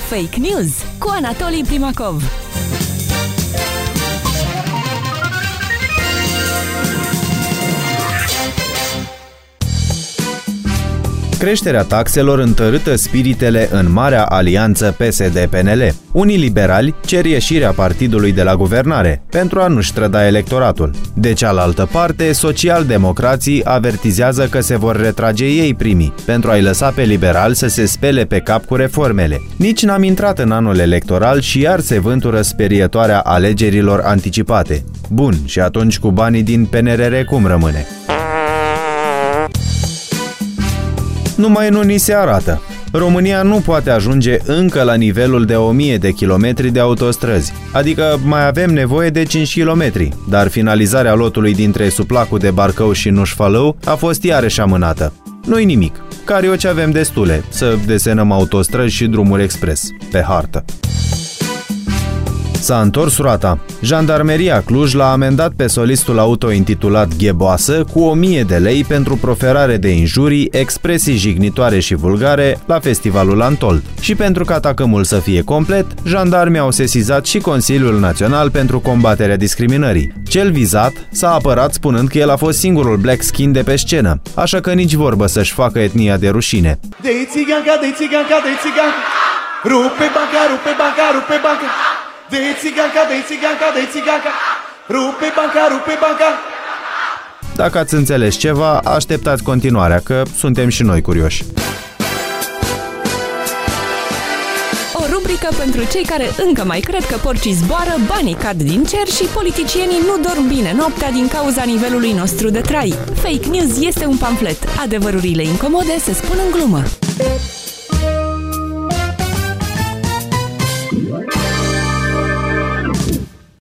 Fake News cu Anatolii Primakov. Creșterea taxelor întărâtă spiritele în Marea Alianță PSD-PNL. Unii liberali cer ieșirea partidului de la guvernare pentru a nu-și trăda electoratul. De cealaltă parte, socialdemocrații avertizează că se vor retrage ei primii pentru a-i lăsa pe liberali să se spele pe cap cu reformele. Nici n-am intrat în anul electoral și iar se vântură sperietoarea alegerilor anticipate. Bun, și atunci cu banii din PNRR cum rămâne? Numai nu ni se arată. România nu poate ajunge încă la nivelul de 1000 de kilometri de autostrăzi, adică mai avem nevoie de 5 kilometri, dar finalizarea lotului dintre Suplacul de Barcău și Nușfalău a fost iarăși amânată. Nu-i nimic, carioci avem destule să desenăm autostrăzi și drumuri expres pe hartă. S-a întors roata. Jandarmeria Cluj l-a amendat pe solistul auto intitulat Gheboasă cu 1000 de lei pentru proferare de injurii, expresii jignitoare și vulgare la festivalul Antold. Și pentru ca tacâmul să fie complet, jandarmii au sesizat și Consiliul Național pentru combaterea discriminării. Cel vizat s-a apărat spunând că el a fost singurul black skin de pe scenă, așa că nici vorbă să-și facă etnia de rușine. Dei țiganca, dei țiganca, dei țiganca, rupe banca, rupe banca, rupe banca. Dei țiganca, dei țiganca, dei țiganca, rupe banca, rupe banca. Dacă ați înțeles ceva, așteptați continuarea, că suntem și noi curioși. O rubrică pentru cei care încă mai cred că porcii zboară, banii cad din cer și politicienii nu dorm bine noaptea din cauza nivelului nostru de trai. Fake News este un pamflet. Adevărurile incomode se spun în glumă.